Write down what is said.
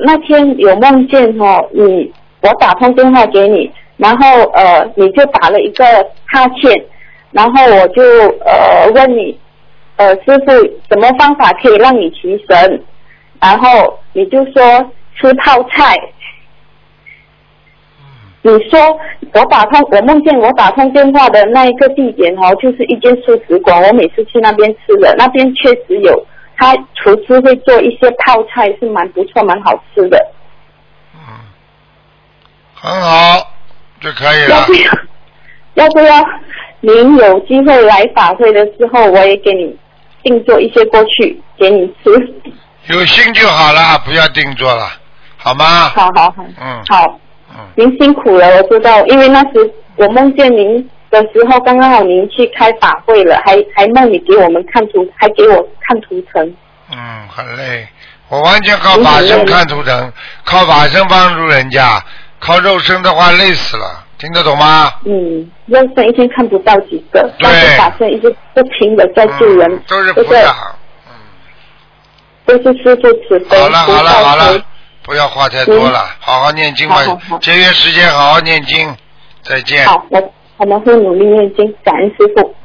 那天有梦见我打通电话给你，然后你就打了一个哈欠，然后我就问你师父什么方法可以让你提神，然后你就说吃泡菜。你说我梦见我打通电话的那一个地点就是一间素食馆，我每次去那边吃的，那边确实有，他厨师会做一些泡菜，是蛮不错蛮好吃的。 很好，就可以了。 要不要您有机会来法会的时候，我也给你定做一些过去给你吃。 有心就好了，不要定做了，好吗？ 好。好。您辛苦了，我知道，因为那时我梦见您的时候，刚刚好您去开法会了，还梦你给我们看还给我看图腾。 很累，我完全靠法身看图腾，靠法身帮助人家，靠肉身的话累死了，听得懂吗？ 肉身一天看不到几个，但是法身一直不停的在救人， 都是菩萨， 都是师父慈悲。 好了。不要话太多了，好好念经吧，节约时间好好念经，再见。 好，我们会努力念经，感恩师父。